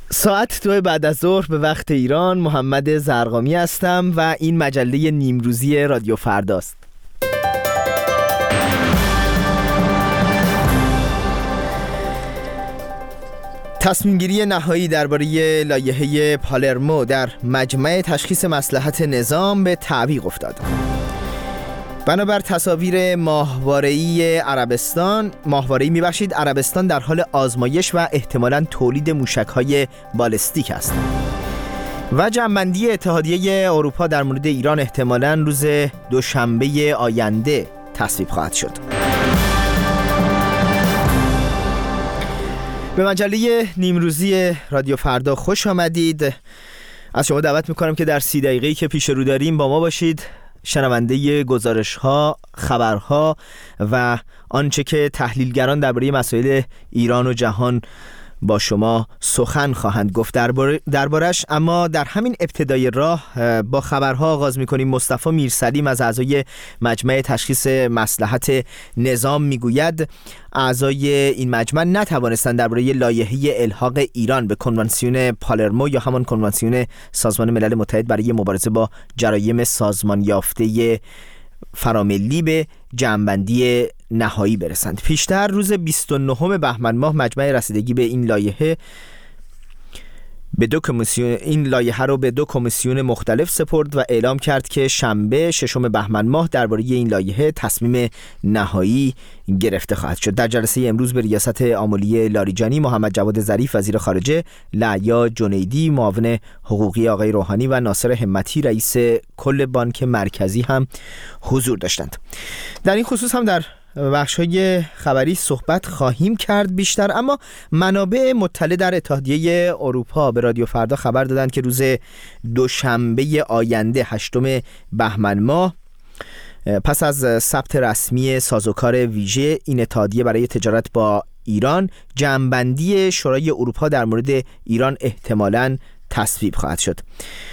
ساعت 2 بعد از ظهر به وقت ایران. محمد زرقامی هستم و این مجله نیمروزی رادیو فرداست. تصمیم گیری نهایی درباره لایحه پالرمو در مجمع تشخیص مصلحت نظام به تعویق افتاد. بنابر تصاویر ماهواره‌ای عربستان در حال آزمایش و احتمالاً تولید موشک‌های بالستیک است. و جمع‌بندی اتحادیه اروپا در مورد ایران احتمالاً روز دوشنبه آینده تصویب خواهد شد. به مجله نیمروزی رادیو فردا خوش آمدید. از شما دعوت میکنم که در 30 دقیقه‌ای که پیش رو داریم با ما باشید، شنونده گزارش‌ها، خبرها و آنچه که تحلیلگران درباره مسائل ایران و جهان با شما سخن خواهند گفت دربارش. اما در همین ابتدای راه با خبرها آغاز می‌کنیم. مصطفی میرسلیم از اعضای مجمع تشخیص مصلحت نظام میگوید اعضای این مجمع نتوانستند درباره لایحه الحاق ایران به کنوانسیون پالرمو یا همان کنوانسیون سازمان ملل متحد برای مبارزه با جرایم سازمان یافته فراملی به جمع‌بندی نهایی برسند. پیشتر روز 29 بهمن ماه مجمع رسیدگی به این لایحه رو به 2 کمیسیون مختلف سپرد و اعلام کرد که شنبه 6 بهمن ماه درباره این لایحه تصمیم نهایی گرفته خواهد شد. در جلسه امروز به ریاست آملی لاریجانی، محمد جواد ظریف وزیر خارجه، لعیا جنیدی معاون حقوقی آقای روحانی و ناصر همتی رئیس کل بانک مرکزی هم حضور داشتند. در این خصوص هم در بخش‌های خبری صحبت خواهیم کرد بیشتر، اما منابع مطلع در اتحادیه اروپا به رادیو فردا خبر دادند که روز دوشنبه آینده 8 بهمن ماه پس از ثبت رسمی سازوکار ویژه این اتحادیه برای تجارت با ایران، جمع‌بندی شورای اروپا در مورد ایران احتمالاً تصویب خواهد شد.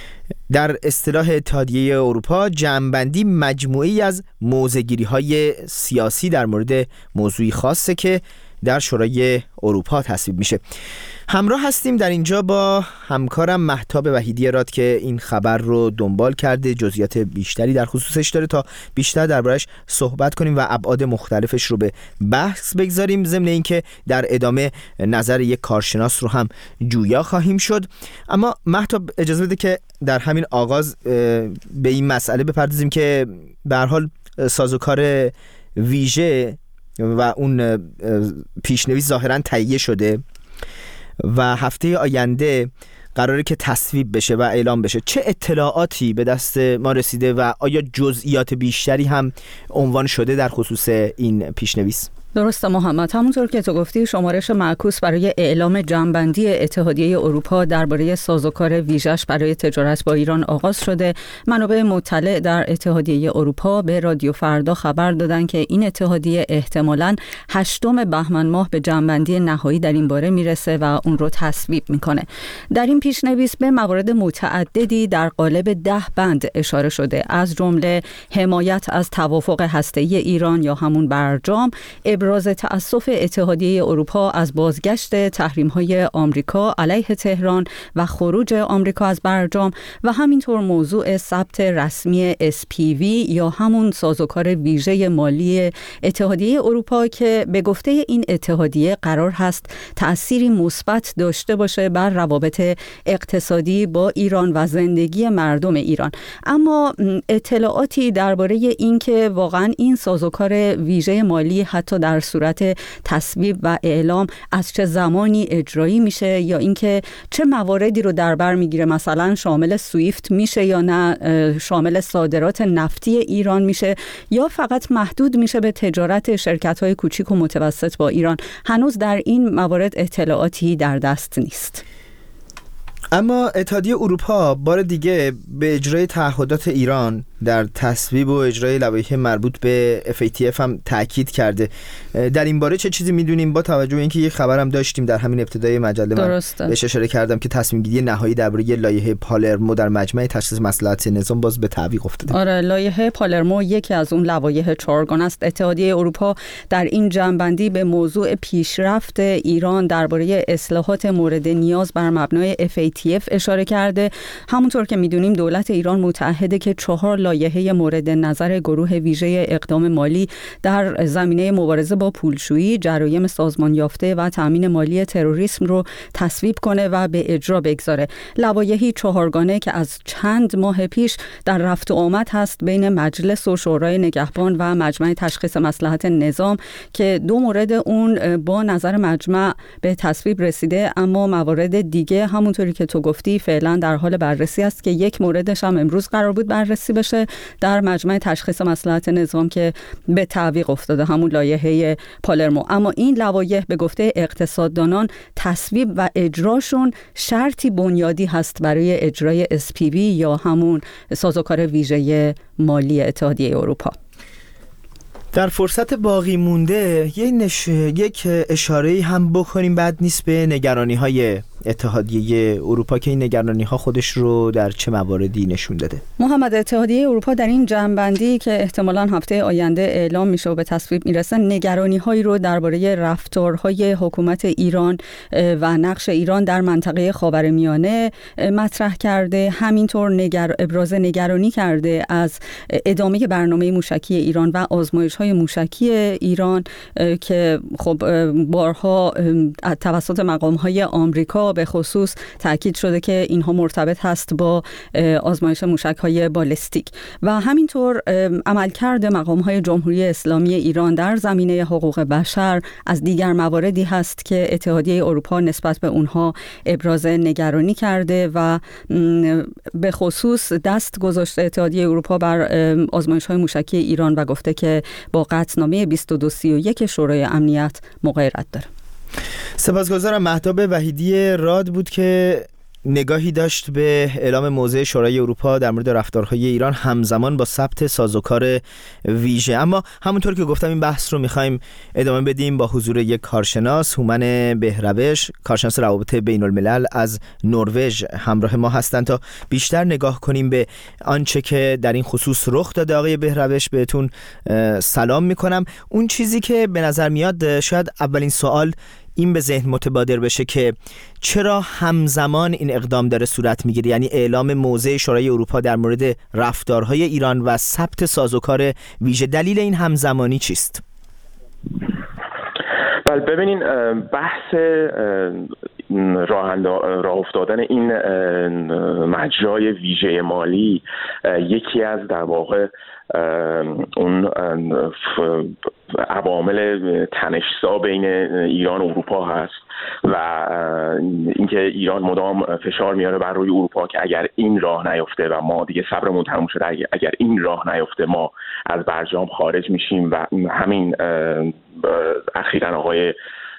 در اصطلاح اتحادیه اروپا، جمع‌بندی مجموعه‌ای از موضع‌گیری‌های سیاسی در مورد موضوعی خاصه که در شورای اروپا تصویب میشه. همراه هستیم در اینجا با همکارم مهتاب وحیدی راد که این خبر رو دنبال کرده، جزئیات بیشتری در خصوصش داره تا بیشتر دربارش صحبت کنیم و ابعاد مختلفش رو به بحث بگذاریم، ضمن اینکه در ادامه نظر یک کارشناس رو هم جویا خواهیم شد. اما مهتاب اجازه بده که در همین آغاز به این مسئله بپردازیم که به هر حال سازوکار ویژه و اون پیشنویس ظاهراً تهیه شده و هفته آینده قراره که تصویب بشه و اعلام بشه. چه اطلاعاتی به دست ما رسیده و آیا جزئیات بیشتری هم عنوان شده در خصوص این پیشنویس؟ درسته محمد، همونطور که تو گفتی شمارش معکوس برای اعلام جمع‌بندی اتحادیه اروپا درباره سازوکار ویژه‌اش برای تجارت با ایران آغاز شده. منابع مطلع در اتحادیه اروپا به رادیو فردا خبر دادن که این اتحادیه احتمالاً 8 بهمن ماه به جمع‌بندی نهایی در این باره میرسه و اون رو تصویب میکنه. در این پیشنویس به موارد متعددی در قالب 10 بند اشاره شده، از جمله حمایت از توافق هسته‌ای ایران یا همون برجام، ابراز تأسف اتحادیه اروپا از بازگشت تحریم‌های آمریکا علیه تهران و خروج آمریکا از برجام و همینطور موضوع ثبت رسمی SPV یا همون سازوکار ویژه مالی اتحادیه اروپا که به گفته این اتحادیه قرار هست تأثیری مثبت داشته باشه بر روابط اقتصادی با ایران و زندگی مردم ایران. اما اطلاعاتی درباره این که واقعا این سازوکار ویژه مالی حتی در صورت تصویب و اعلام از چه زمانی اجرایی میشه یا اینکه چه مواردی رو در بر میگیره، مثلا شامل سویفت میشه یا نه، شامل صادرات نفتی ایران میشه یا فقط محدود میشه به تجارت شرکت‌های کوچیک و متوسط با ایران، هنوز در این موارد اطلاعاتی در دست نیست. اما اتحادیه اروپا بار دیگه به اجرای تعهدات ایران در تصویب و اجرای لوایح مربوط به FATF هم تاکید کرده. در این باره چه چیزی میدونیم، با توجه به اینکه یک خبرم داشتیم در همین ابتدای مجله من بهش اشاره کردم که تصمیم گیری نهایی درباره لایحه پالرمو در مجمع تشخیص مصلحت نظام باز به تعویق افتاده؟ آره، لایحه پالرمو یکی از اون لوایح چهارگانه است. اتحادیه اروپا در این جمع‌بندی به موضوع پیشرفت ایران درباره اصلاحات مورد نیاز بر مبنای FATF اشاره کرده. همونطور که میدونیم دولت ایران متعهده که 4 لایحه مورد نظر گروه ویژه اقدام مالی در زمینه مبارزه با پولشویی، جرایم سازمان یافته و تامین مالی تروریسم رو تصویب کنه و به اجرا بگذاره. لوایحی چهارگانه که از چند ماه پیش در رفت و آمد هست بین مجلس و شورای نگهبان و مجمع تشخیص مصلحت نظام که 2 مورد اون با نظر مجمع به تصویب رسیده، اما موارد دیگه همونطوری که تو گفتی فعلا در حال بررسی است که یک موردش هم امروز قرار بود بررسی بشه در مجمع تشخیص مصلحت نظام که به تعویق افتاده، همون لایحه پالرمو. اما این لوایح به گفته اقتصاددانان تصویب و اجراشون شرطی بنیادی هست برای اجرای SPV یا همون سازوکار ویژه مالی اتحادیه اروپا. در فرصت باقی مونده یک اشاره‌ای هم بکنیم بد نیست به نگرانی‌های اتحادیه اروپا که این نگرانی‌ها خودش رو در چه مواردی نشون داده. محمد، اتحادیه اروپا در این جمع‌بندی که احتمالاً هفته آینده اعلام میشه و به تصویب میرسه نگرانی‌هایی رو درباره رفتارهای حکومت ایران و نقش ایران در منطقه خاورمیانه مطرح کرده. همینطور ابراز نگرانی کرده از ادامه برنامه موشکی ایران و آزمایش‌های موشکی ایران که خب بارها توسط مقام‌های آمریکا به خصوص تأکید شده که اینها مرتبط هست با آزمایش موشک‌های بالستیک و همینطور عملکرد مقام‌های جمهوری اسلامی ایران در زمینه حقوق بشر از دیگر مواردی هست که اتحادیه اروپا نسبت به اونها ابراز نگرانی کرده و به خصوص دست گذاشته اتحادیه اروپا بر آزمایش‌های موشکی ایران و گفته که با قطعنامه 2231 شورای امنیت مغایرت داره. سپاسگزارم. مهتاب وحیدی راد بود که نگاهی داشت به اعلام موضع شورای اروپا در مورد رفتارهای ایران همزمان با ثبت سازوکار ویژه. اما همونطور که گفتم این بحث رو می‌خوایم ادامه بدیم با حضور یک کارشناس، هومن بهروش، کارشناس روابط بین الملل از نروژ همراه ما هستند تا بیشتر نگاه کنیم به آنچه که در این خصوص رخ داده. آقای بهروش بهتون سلام می‌کنم. اون چیزی که به نظر میاد شاید اولین سوال این به ذهن متبادر بشه که چرا همزمان این اقدام داره صورت میگیره، یعنی اعلام موضع شورای اروپا در مورد رفتارهای ایران و ثبت سازوکار ویژه. دلیل این همزمانی چیست؟ بله، ببینین بحث راه افتادن این مجرای ویژه مالی یکی از در واقع اون عوامل تنش‌زا بین ایران و اروپا هست و اینکه ایران مدام فشار میاره بر روی اروپا که اگر این راه نیفته و ما دیگه صبرمون تموم شده، اگر این راه نیفته ما از برجام خارج میشیم. و همین اخیراً آقای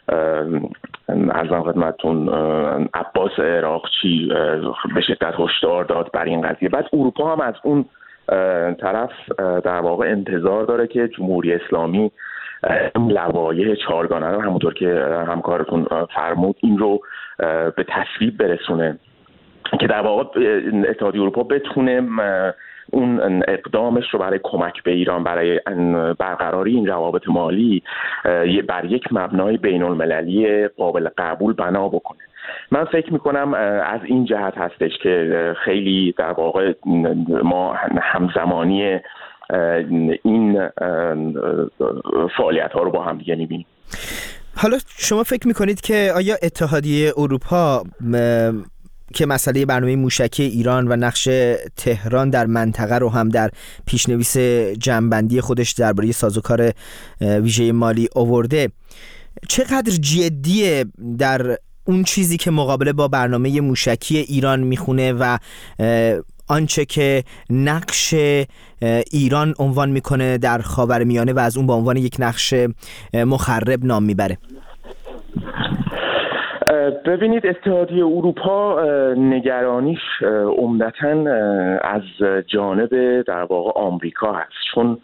عرضم خدمتتون عباس عراقچی به شدت هشدار داد بر این قضیه. بعد اروپا هم از اون طرف در واقع انتظار داره که جمهوری اسلامی لوایح چهارگانه رو همونطور که همکارتون فرمود این رو به تصویب برسونه که در واقع اتحادیه اروپا بتونه اون اقدامش رو برای کمک به ایران برای برقراری این روابط مالی بر یک مبنای بین المللی قابل قبول بنا بکنه. من فکر میکنم از این جهت هستش که خیلی در واقع ما همزمانی این فعالیت ها رو با هم دیگه میبینیم. حالا شما فکر میکنید که آیا اتحادیه اروپا که مسئله برنامه موشکی ایران و نقش تهران در منطقه رو هم در پیشنویس جمع‌بندی خودش درباره سازوکار ویژه مالی آورده، چقدر جدیه در اون چیزی که مقابله با برنامه موشکی ایران میخونه و آنچه که نقش ایران عنوان میکنه در خاورمیانه و از اون به عنوان یک نقش مخرب نام میبره؟ ببینید اتحادیه اروپا نگرانیش عمدتاً از جانب در واقع آمریکا هست، چون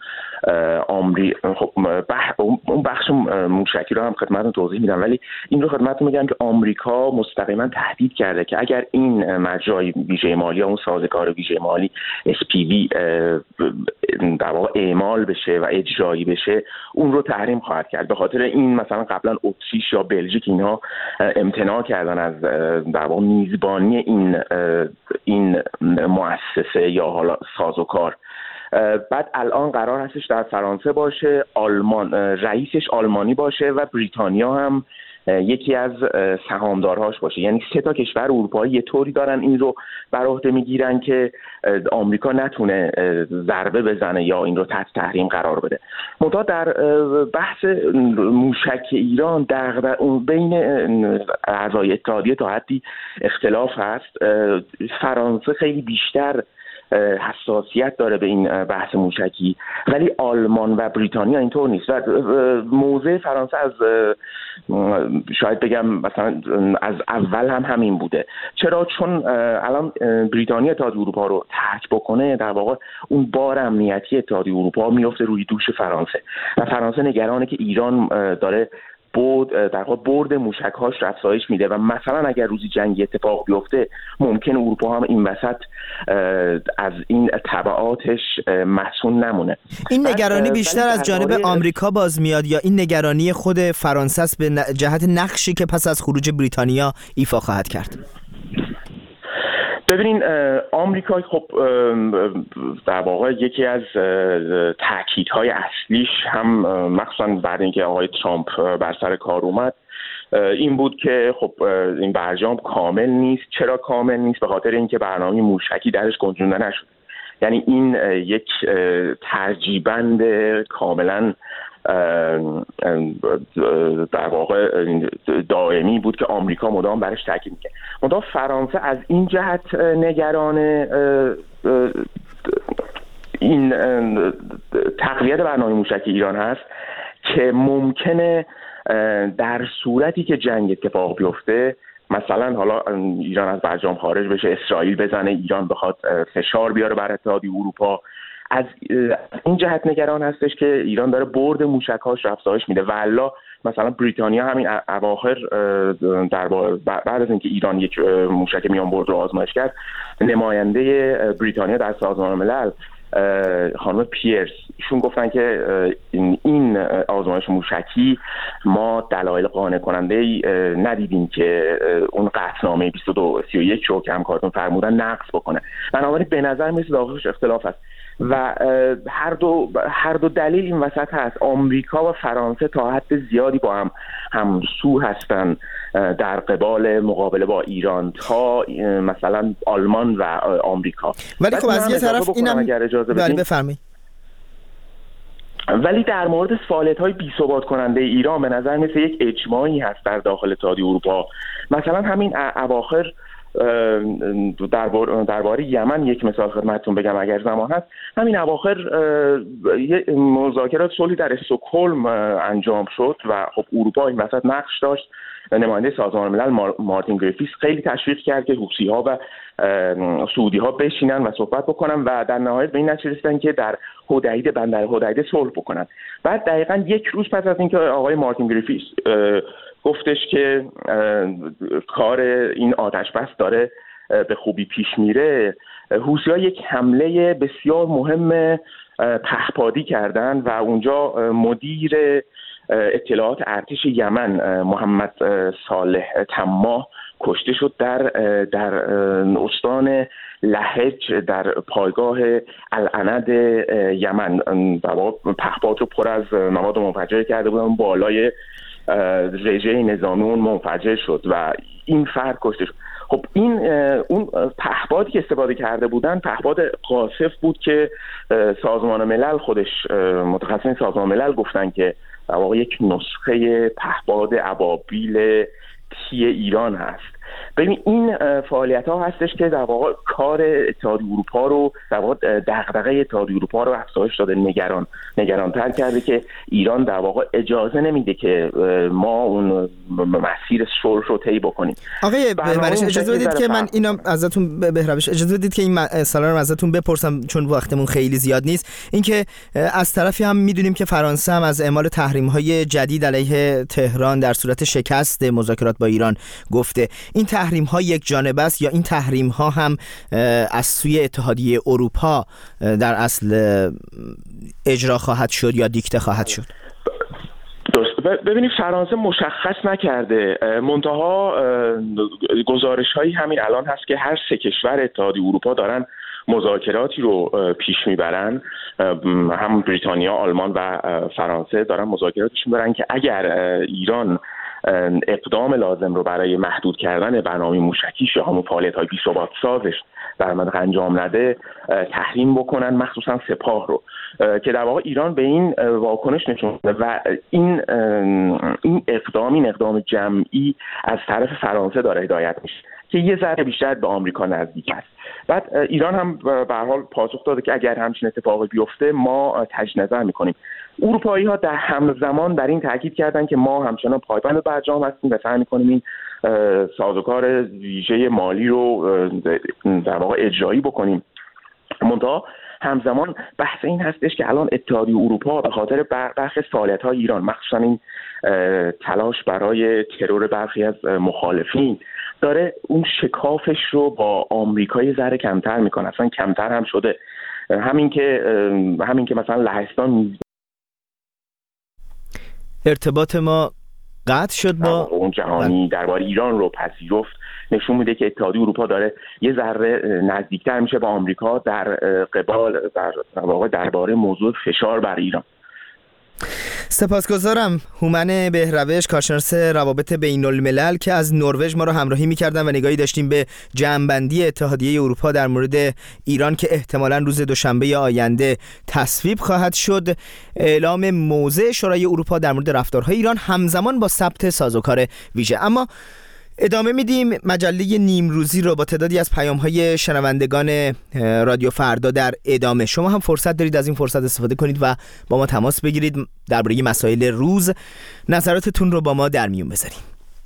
اون بخش موشکی رو هم خدمتتون توضیح میدم، ولی این رو خدمتتون میگم که آمریکا مستقیما تهدید کرده که اگر این مجرای ویژه مالی یا اون سازگار ویژه مالی SPV در واقع اعمال بشه و اجرایی بشه، اون رو تحریم خواهد کرد. به خاطر این مثلا قبلا اتریش یا بلژیک اینها امتناع کردن از در واقع میزبانی این مؤسسه یا حالا سازوکار. بعد الان قرار هستش در فرانسه باشه، رئیسش آلمانی باشه و بریتانیا هم یکی از سهامدارهاش باشه. یعنی 3 تا کشور اروپایی یه طوری دارن این رو بر عهده میگیرن که آمریکا نتونه ضربه بزنه یا این رو تحت تحریم قرار بده. منتها در بحث موشک ایران بین اعضای اتحادیه تا حدی اختلاف هست. فرانسه خیلی بیشتر حساسیت داره به این بحث موشکی، ولی آلمان و بریتانیا اینطور نیست. و موضع فرانسه از شاید بگم مثلا از اول هم همین بوده. چرا؟ چون الان بریتانیا اتحادیه اروپا رو ترک بکنه، در واقع اون بار امنیتی اتحادیه اروپا میفته روی دوش فرانسه و فرانسه نگرانه که ایران داره در واقع برد موشک‌هاش رو افزایش میده و مثلا اگر روزی جنگی اتفاق بیفته ممکن اروپا هم این وسط از این تبعاتش مسئول نمونه. این نگرانی بیشتر از جانب آمریکا باز میاد یا این نگرانی خود فرانسه است به جهت نقشی که پس از خروج بریتانیا ایفا خواهد کرد؟ ببینین آمریکا خب در واقع یکی از تاکیدهای اصلیش هم مخصوصا بعد اینکه آقای ترامپ بر سر کار اومد این بود که خب این برجام کامل نیست. چرا کامل نیست؟ به خاطر اینکه برنامه موشکی درش گنجونده نشد. یعنی این یک ترجیبند کاملا در واقع دائمی بود که آمریکا مدام برش تاکید می‌کرد. منتها فرانسه از این جهت نگران این تقویت برنامه موشکی ایران هست که ممکنه در صورتی که جنگ اتفاق بیفته، مثلا حالا ایران از برجام خارج بشه، اسرائیل بزنه، ایران بخواد فشار بیاره بر اتحادیه اروپا، از این جهت نگران هستش که ایران داره برد موشک‌هاش رو افزایش میده. والا مثلا بریتانیا همین اواخر بعد از اینکه ایران یک موشک میان برد رو آزمایش کرد، نماینده بریتانیا در سازمان ملل خانم پیرس ایشون گفتن که این آزمایش موشکی ما دلایل قانع کننده ای ندیدیم که اون قطعنامه 2231 رو که همکارتون فرمودن نقض بکنه. بنابراین به نظر میاد داخلش اختلاف هست و هر دو دلیل این وسط هست. آمریکا و فرانسه تا حد زیادی با هم همسو هستن در قبال مقابله با ایران تا مثلا آلمان و آمریکا. ولی خب از یه طرف اینم بفرمایید. ولی در مورد فعالیت‌های بی‌ثبات کننده ایران به نظر میاد یک اجماعی هست در داخل اتحادیه اروپا. مثلا همین اواخر درباره یمن یک مثال خدمتتون بگم اگر زمان هست. همین اواخر مذاکرات صلحی در استکهلم انجام شد و خب اروپا این وسط نقش داشت. نماینده سازمان ملل مارتین گریفیس خیلی تشویق کرد که حوثی‌ها و سعودی‌ها بشینن و صحبت بکنن و در نهایت به این نتیجه رسیدن که در بندر حدیده صلح بکنن. بعد دقیقاً یک روز پس از اینکه آقای مارتین گریفیس گفتش که کار این آتش بس داره به خوبی پیش میره، حوثی‌ها یک حمله بسیار مهم پهپادی کردن و اونجا مدیر اطلاعات ارتش یمن محمد صالح طماح کشته شد در استان لهج در پایگاه العنب یمن. پهپاد رو پر از مواد منفجر کرده بودن، بالای رژه نظامی اون منفجر شد و این فرد کشته شد. خب این اون پهپادی که استفاده کرده بودن پهپاد قاصف بود که سازمان ملل خودش متخصصین سازمان ملل گفتن که در واقع یک نسخه پهپاد ابابیل تی ایران هست. ببین این فعالیت‌ها هستش که در واقع کار اتحادیه اروپا رو در واقع دغدغه اتحادیه اروپا رو افزایش داده، نگران‌تر کرده که ایران در واقع اجازه نمیده که ما اون مسیر صلح رو طی بکنیم. آقای بهروش اجازه بدید که من اینم ازتون بهروش اجازه بدید که این مسئله رو ازتون بپرسم چون وقتمون خیلی زیاد نیست. اینکه از طرفی هم میدونیم که فرانسه هم از اعمال تحریم‌های جدید علیه تهران در صورت شکست مذاکرات با ایران گفته. این تحریم‌ها یک جانبه است یا این تحریم‌ها هم از سوی اتحادیه اروپا در اصل اجرا خواهد شد یا دیکته خواهد شد؟ ببینید فرانسه مشخص نکرده، منتها گزارش‌هایی همین الان هست که هر سه کشور اتحادیه اروپا دارن مذاکراتی رو پیش میبرن، هم بریتانیا، آلمان و فرانسه دارن مذاکراتشون برن که اگر ایران اقدام لازم رو برای محدود کردن برنامه موشکیش یا همون فعالیت‌های بی‌ثبات سازش در منطقه انجام نده تحریم بکنن، مخصوصا سپاه رو، که در واقع ایران به این واکنش نشون داده و این اقدام جمعی از طرف فرانسه داره هدایت میشه که یه ذره بیشتر به آمریکا نزدیک است. بعد ایران هم به هر حال پاسخ داده که اگر همچین اتفاقی بیفته ما تجدید نظر میکنیم. اروپایی‌ها در همزمان بر این تاکید کردن که ما همچنان پایبند برجام هستیم و سعی میکنیم این سازوکار ویژه مالی رو در واقع اجرایی بکنیم. منتها همزمان بحث این هستش که الان اتحادیه اروپا به خاطر برخی فعالیت‌های ایران، مخصوصا این تلاش برای ترور برخی از مخالفین، داره اون شکافش رو با آمریکا ذره کمتر میکنه، اصلا کمتر هم شده. همین که مثلا لهستان ارتباط ما قطع شد با اون جهانی درباره ایران رو پذیرفت، نشون میده که اتحادیه اروپا داره یه ذره نزدیکتر میشه با آمریکا در قبال در واقع درباره موضوع فشار بر ایران. سپاسگزارم هومن بهروش، کارشناس روابط بین الملل که از نروژ ما رو همراهی می‌کردن و نگاهی داشتیم به جمع‌بندی اتحادیه اروپا در مورد ایران که احتمالاً روز دوشنبه آینده تصویب خواهد شد. اعلام موضع شورای اروپا در مورد رفتارهای ایران همزمان با ثبت سازوکار ویژه. اما ادامه میدیم مجله نیمروزی رو با تعدادی از پیام‌های شنوندگان رادیو فردا در ادامه. شما هم فرصت دارید از این فرصت استفاده کنید و با ما تماس بگیرید، درباره مسائل روز نظراتتون رو با ما در میون بذارید.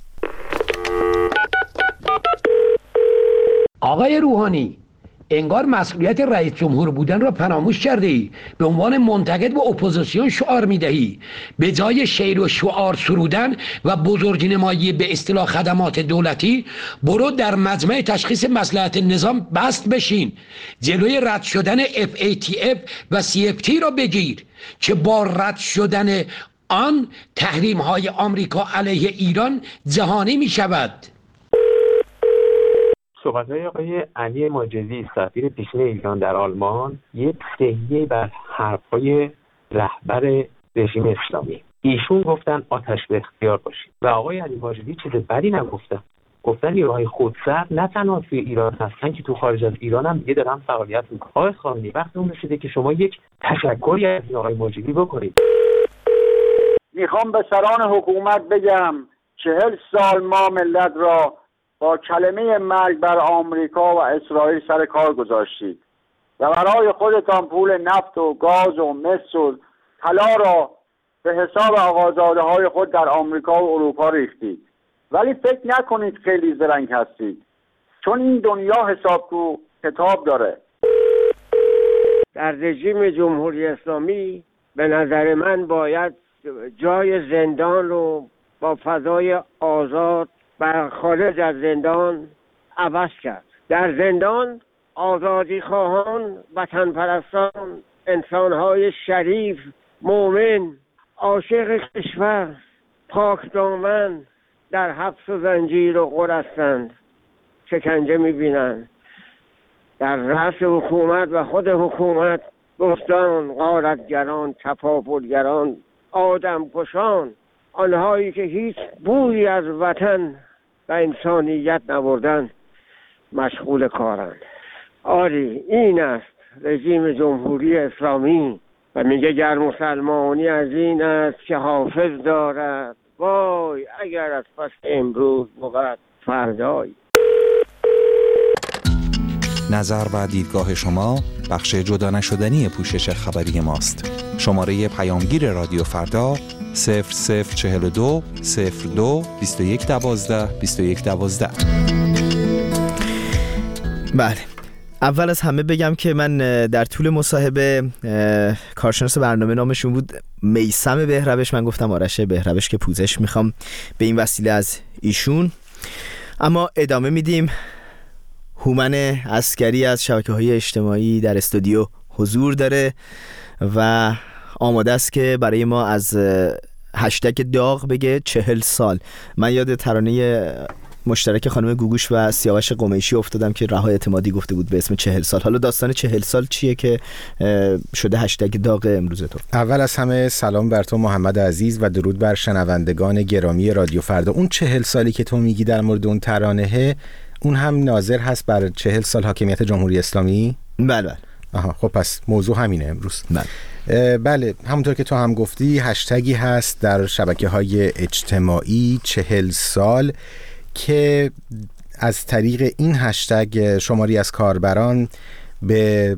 آقای روحانی، انگار مسئولیت رئیس جمهور بودن را فراموش کردی. به عنوان منتقد به اپوزیسیون شعار میدهی، به جای شعر و شعار سرودن و بزرگنمایی به اصطلاح خدمات دولتی، برو در مجمع تشخیص مصلحت نظام بست بشین، جلوی رد شدن FATF و CFT را بگیر که با رد شدن آن تحریم های آمریکا علیه ایران جهانی می شود. صحبت‌های آقای علی ماجدی سفیر پیشین ایران در آلمان یک تحیه بر حرف‌های رهبر رژیم اسلامی. ایشون گفتن آتش به اختیار باشید و آقای علی ماجدی چیز بدی نگفتن. گفتن نیروهای خودسر نه تنها توی ایران هستن که تو خارج از ایران هم دیگه دارن فعالیت میکنن. آقای خامنه‌ای وقت اون رسیده که شما یک تشکری از آقای ماجدی بکنید. میخوام به سران حکومت بگم 40 سال ما ملت را با کلمه مرگ بر آمریکا و اسرائیل سر کار گذاشتید و برای خودتان پول نفت و گاز و مس و طلا را به حساب آقازاده های خود در آمریکا و اروپا ریختید. ولی فکر نکنید خیلی زرنگ هستید، چون این دنیا حساب کتاب داره. در رژیم جمهوری اسلامی به نظر من باید جای زندان رو با فضای آزاد بر خارج از زندان عوض کرد. در زندان آزادی خواهان، وطن پرستان، انسانهای شریف، مومن، عاشق کشور، پاک دامن در حبس و زنجیر و غر هستند، شکنجه میبینند. در رأس حکومت و خود حکومت دوستان، غارتگران، تپاپولگران، آدمکشان، آنهایی که هیچ بویی از وطن و انسانیت نبردن مشغول کارند. آری این است رژیم جمهوری اسلامی و میگه گر مسلمانی از این است که حافظ دارد، وای اگر از پس امروز بود فردایی. نظر و دیدگاه شما بخش جدا نشدنی پوشش خبری ماست. شماره پیامگیر رادیو فردا 0042 02 21 12 21 12. بله، اول از همه بگم که من در طول مصاحبه کارشناس برنامه نامشون بود میثم بهروش، من گفتم آرش بهروش که پوزش میخوام به این وسیله از ایشون. اما ادامه میدیم. هومن عسکری از شبکه‌های اجتماعی در استودیو حضور داره و آماده است که برای ما از هشتگ داغ بگه 40 سال. من یاد ترانه مشترک خانم گوگوش و سیاوش قمیشی افتادم که رها اعتمادی گفته بود به اسم 40 سال. حالا داستان 40 سال چیه که شده هشتگ داغ امروز تو؟ اول از همه سلام بر تو محمد عزیز و درود بر شنوندگان گرامی رادیو فردا. اون 40 سالی که تو میگی در مورد اون ترانه، اون هم ناظر هست بر 40 سال حاکمیت جمهوری اسلامی؟ بله. آها، خب پس موضوع همینه امروز. بله، همونطور که تو هم گفتی هشتگی هست در شبکه‌های اجتماعی 40 سال که از طریق این هشتگ شماری از کاربران به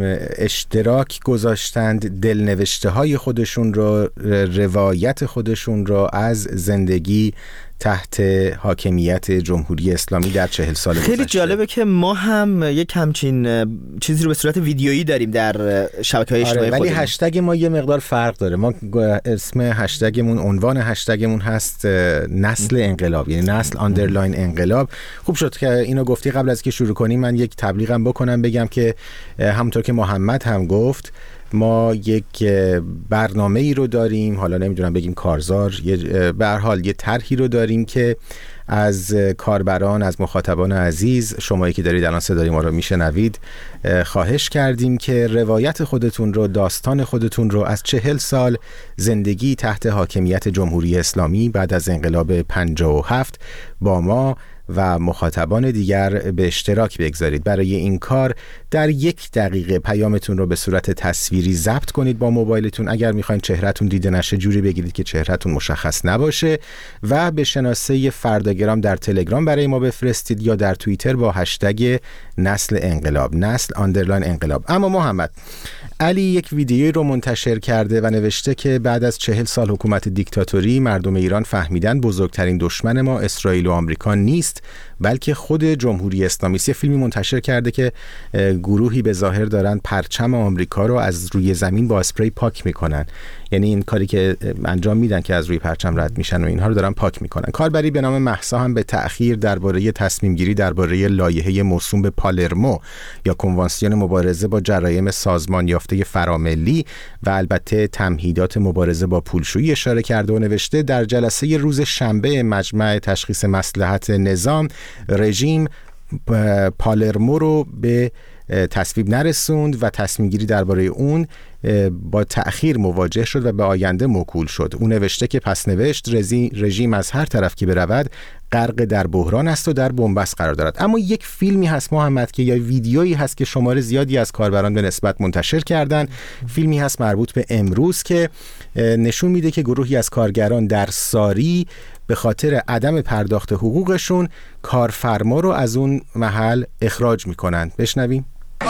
اشتراک گذاشتند دلنوشته های خودشون رو، روایت خودشون رو از زندگی تحت حاکمیت جمهوری اسلامی در 40 سال گذشته. خیلی جالبه که ما هم یک همچین چیزی رو به صورت ویدیویی داریم در شبکه‌های اجتماعی ولی خودمون. هشتگ ما یه مقدار فرق داره. ما اسم هشتگمون، عنوان هشتگمون هست نسل انقلاب، یعنی نسل آندرلاین انقلاب. خوب شد که اینو گفتی. قبل از که شروع کنیم من یک تبلیغم بکنم، بگم که همونطور که محمد هم گفت ما یک برنامه‌ای رو داریم، حالا نمیدونم بگیم کارزار، به هر حال یه طرحی رو داریم که از کاربران، از مخاطبان عزیز، شمایی که دارید الان صدای ما رو میشنوید، خواهش کردیم که روایت خودتون رو، داستان خودتون رو از 40 سال زندگی تحت حاکمیت جمهوری اسلامی بعد از انقلاب 57 با ما و مخاطبان دیگر به اشتراک بگذارید. برای این کار در 1 دقیقه پیامتون رو به صورت تصویری ضبط کنید با موبایلتون. اگر میخواین چهرهتون دیده نشه، جوری بگیرید که چهرهتون مشخص نباشه و به شناسه فرداگرام در تلگرام برای ما بفرستید یا در توییتر با هشتگ نسل انقلاب، نسل آندرلاین انقلاب. اما محمد علی یک ویدیویی رو منتشر کرده و نوشته که بعد از 40 سال حکومت دیکتاتوری مردم ایران فهمیدن بزرگترین دشمن ما اسرائیل و آمریکا نیست بلکه خود جمهوری اسلامی است. یه فیلمی منتشر کرده که گروهی به ظاهر دارن پرچم آمریکا رو از روی زمین با اسپری پاک میکنن، یعنی این کاری که انجام میدن که از روی پرچم رد میشن و اینها رو دارن پاک میکنن. کاربری به نام مهسا هم به تأخیر درباره تصمیم گیری درباره لایحه مرسوم به پالرمو یا کنوانسیون مبارزه با جرایم سازمان یافته فراملی و البته تمهیدات مبارزه با پولشویی اشاره کرده و نوشته در جلسه روز شنبه مجمع تشخیص مصلحت نظام، رژیم پالرمو رو به تصویب نرسوند و تصمیم گیری درباره اون با تأخیر مواجه شد و به آینده موکول شد. اون نوشته که پس نوشت رژیم از هر طرف که برود غرق در بحران است و در بنبست قرار دارد. اما یک فیلمی هست محمد که یا ویدیویی هست که شمار زیادی از کاربران به نسبت منتشر کردن. فیلمی هست مربوط به امروز که نشون میده که گروهی از کارگران در ساری به خاطر عدم پرداخت حقوقشون کارفرما رو از اون محل اخراج میکنن. بشنویم.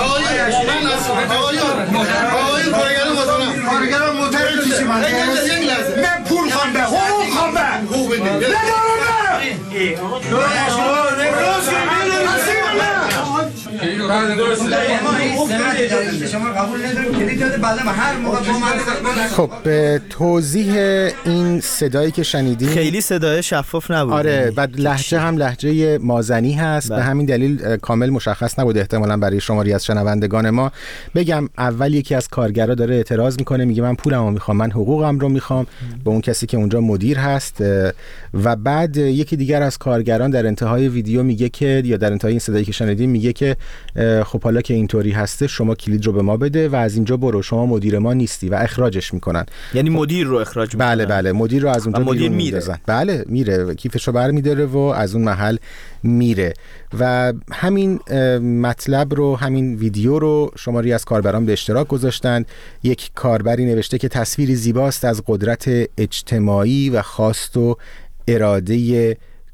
خب توضیح این صدایی که شنیدیم خیلی صدای شفاف نبود. آره، و لهجه هم لهجه مازنی هست، به همین دلیل کامل مشخص نبود احتمالاً برای شماری از شنوندگان ما. بگم اول یکی از کارگرا داره اعتراض میکنه، میگه من پولمو میخوام، من حقوقم رو میخوام، به اون کسی که اونجا مدیر هست. و بعد یکی دیگر از کارگران در انتهای ویدیو میگه که، یا در انتهای این صدایی که شنیدیم میگه که خب حالا که اینطوری هسته شما کلید رو به ما بده و از اینجا برو، شما مدیر ما نیستی، و اخراجش میکنن. یعنی مدیر رو اخراج میکنن. بله مدیر رو از اونجا مدیر میره. بله میره، کیفشو برمی‌داره و از اون محل میره. و همین مطلب رو، همین ویدیو رو شماری از کاربران به اشتراک گذاشتند. یک کاربری نوشته که تصویری زیباست از قدرت اجتماعی و خواست و اراده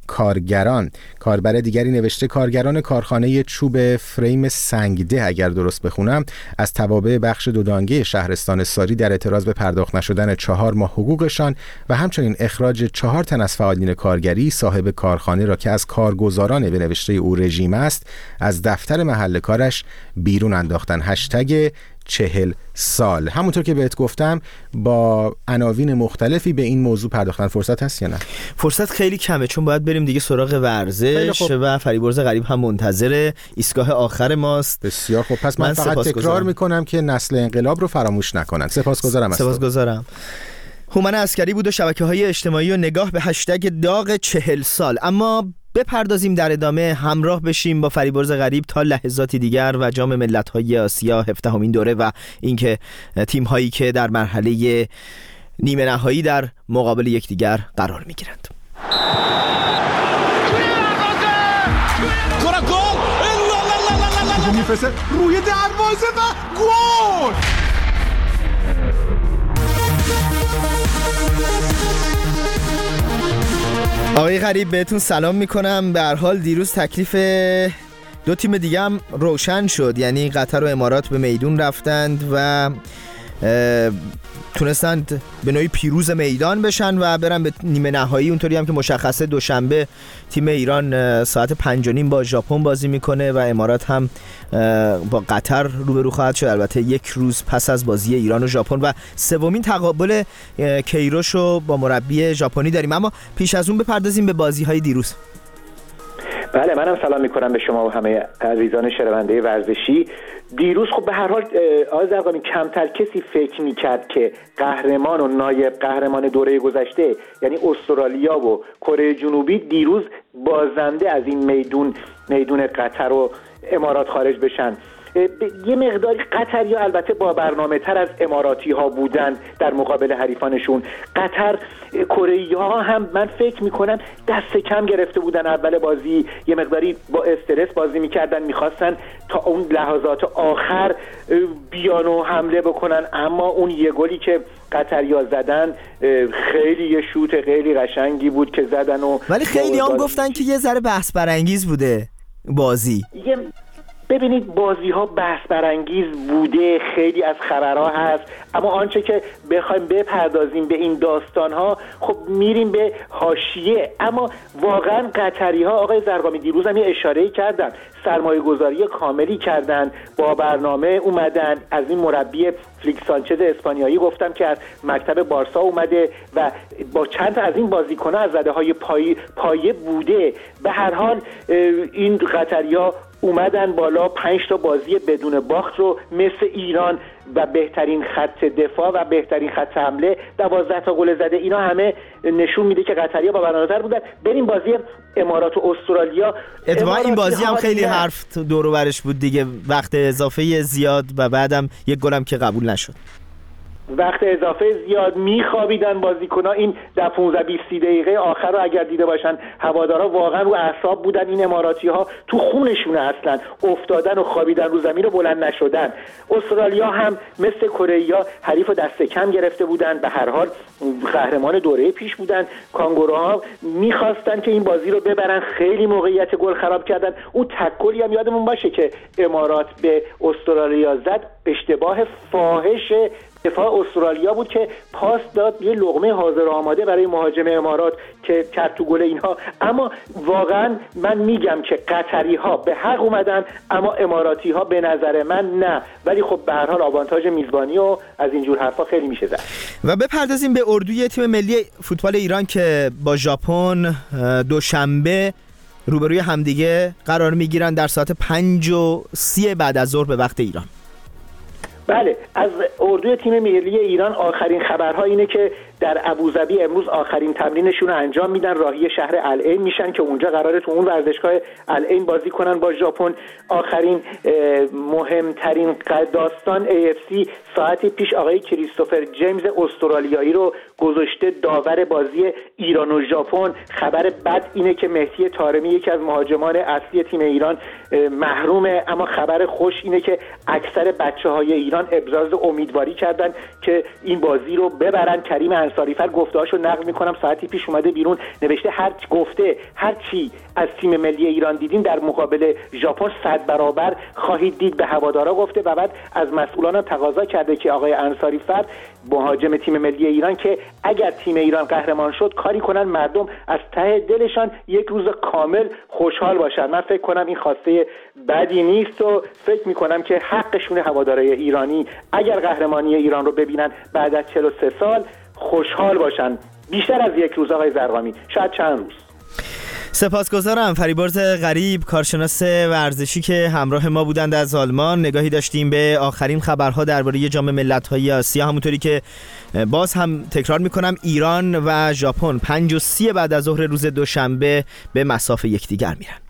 کارگران. کاربر دیگری نوشته کارگران کارخانه چوب فریم سنگده، اگر درست بخونم، از توابع بخش دودانگه شهرستان ساری در اعتراض به پرداخت نشدن 4 ماه حقوقشان و همچنین اخراج 4 تن از فعالین کارگری صاحب کارخانه را که از کارگزاران به نوشته او رژیم است از دفتر محل کارش بیرون انداختن. هشتگ 40 سال. همونطور که بهت گفتم با عناوین مختلفی به این موضوع پرداختن. فرصت هست یا نه؟ فرصت خیلی کمه چون باید بریم دیگه سراغ ورزش و فریبرز غریب هم منتظر ایستگاه آخر ماست. بسیار خوب. پس من فقط تکرار میکنم که نسل انقلاب رو فراموش نکنن. سپاسگزارم. سپاسگزارم. هومن عسکری بود و شبکه‌های اجتماعی و نگاه به هشتگ داغ 40 سال. اما بپردازیم در ادامه، همراه بشیم با فریبرز غریب تا لحظاتی دیگر و جام ملت‌های آسیا 17مین دوره و اینکه تیم‌هایی که در مرحله نیمه نهایی در مقابل یکدیگر قرار می‌گیرند. میفرسته روی دروازه و گل. آقای غریب بهتون سلام میکنم. به هر حال دیروز تکلیف دو تیم دیگه هم روشن شد، یعنی قطر و امارات به میدون رفتند و تونستند به نوعی پیروز میدان بشن و برن به نیمه نهایی. اونطوری هم که مشخصه دوشنبه تیم ایران ساعت 5:30 با ژاپن بازی میکنه و امارات هم با قطر روبرو خواهد شد، البته یک روز پس از بازی ایران و ژاپن. و سومین تقابل کیروش رو با مربی ژاپنی داریم. اما پیش از اون بپردازیم به بازی‌های دیروز. بله، منم سلام میکنم به شما و همه عزیزان شنونده ورزشی. دیروز خب به هر حال آقای زرقامی کمتر کسی فکر میکرد که قهرمان و نایب قهرمان دوره گذشته یعنی استرالیا و کره جنوبی دیروز بازنده از این میدون قطر و امارات خارج بشن. یه مقداری قطری ها البته با برنامه تر از اماراتی ها بودن در مقابل حریفانشون. قطر کره ها هم من فکر میکنم دست کم گرفته بودن اول بازی، یه مقداری با استرس بازی میکردن، میخواستن تا اون لحظات آخر بیان و حمله بکنن. اما اون یه گلی که قطری ها زدن خیلی یه شوت خیلی قشنگی بود که زدن ولی خیلی هم گفتن که یه ذره بحث برانگیز بوده بازی. ببینید بازی ها بحث برانگیز بوده، خیلی از خبرها هست، اما آنچه که بخوایم بپردازیم به این داستان ها خب میریم به حاشیه. اما واقعا قطری ها آقای زرقامی دیروز هم یه اشاره‌ای کردن، سرمایه گذاری کاملی کردن، با برنامه اومدن. از این مربی فلیکس سانچز اسپانیایی گفتم که از مکتب بارسا اومده و با چند تا از این بازیکن‌ها از رده پایه بوده. به هر حال این قطری‌ها اومدن بالا، 5 تا بازی بدون باخت رو مثل ایران و بهترین خط دفاع و بهترین خط حمله 12 تا گل زده. اینا همه نشون میده که قطری‌ها با برنامه‌تر بودن. بریم بازی امارات و استرالیا. اتفاقا این بازی هم خیلی حرف دور و برش بود دیگه، وقت اضافه زیاد و بعدم یک گلم که قبول نشد. وقت اضافه زیاد میخوابیدن بازیکن‌ها. این در 15-20 دقیقه آخر رو اگر دیده باشن هوادارا واقعا رو اعصاب بودن. این اماراتی‌ها تو خونشونه اصلا، افتادن و خوابیدن رو زمین و بلند نشدن. استرالیا هم مثل کره حریف و دست کم گرفته بودن، به هر حال قهرمان دوره پیش بودن. کانگوروها میخواستن که این بازی رو ببرن، خیلی موقعیت گل خراب کردن. اون تکلی هم یادمون باشه که امارات به استرالیا زد، اشتباه فاحش دفاع استرالیا بود که پاس داد یه لقمه حاضر آماده برای مهاجم امارات که کرد تو گل اینها. اما واقعا من میگم که قطری ها به حق اومدن اما اماراتی ها به نظر من نه. ولی خب به هر حال آوانتاژ میزبانی و از اینجور حرفا خیلی میشه زد. و بپردازیم به اردوی تیم ملی فوتبال ایران که با ژاپن دوشنبه روبروی همدیگه قرار میگیرن در ساعت 5:30 بعد از ظهر به وقت ایران. بله، از اردوی تیم ملی ایران آخرین خبرها اینه که در ابوظبی امروز آخرین تمرینشون رو انجام میدن، راهی شهر العین میشن که اونجا قراره تو اون ورزشگاه العین بازی کنن با ژاپن. آخرین مهمترین داستان AFC ساعتی پیش آقای کریستوفر جیمز استرالیایی رو گذاشته داور بازی ایران و ژاپن. خبر بد اینه که مهدی طارمی یکی از مهاجمان اصلی تیم ایران محرومه، اما خبر خوش اینه که اکثر بچه‌های ایران ابراز امیدواری کردن که این بازی رو ببرن. کریم انصاریفر گفته‌هاشو نقل میکنم، ساعتی پیش اومده بیرون نوشته هر چی از تیم ملی ایران دیدین در مقابل ژاپن 100 برابر خواهید دید به هوادارا گفته و بعد از مسئولان تقاضا کرده که آقای انصاریفر مهاجم تیم ملی ایران که اگر تیم ایران قهرمان شد کاری کنن مردم از ته دلشان یک روز کامل خوشحال باشن. من فکر کنم این خواسته بدی نیست و فکر میکنم که حقشون هوادارهای ایرانی اگر قهرمانی ایران رو ببینن بعد از 43 سال خوشحال باشن، بیشتر از یک روز آقای زرقامی، شاید چند روز. سپاسگزارم. فریبرز غریب، کارشناس ورزشی که همراه ما بودند از آلمان. نگاهی داشتیم به آخرین خبرها درباره جام ملت‌های آسیا. همونطوری که باز هم تکرار میکنم ایران و ژاپن 5:30 بعد از ظهر روز دوشنبه به مصاف یکدیگر میرن.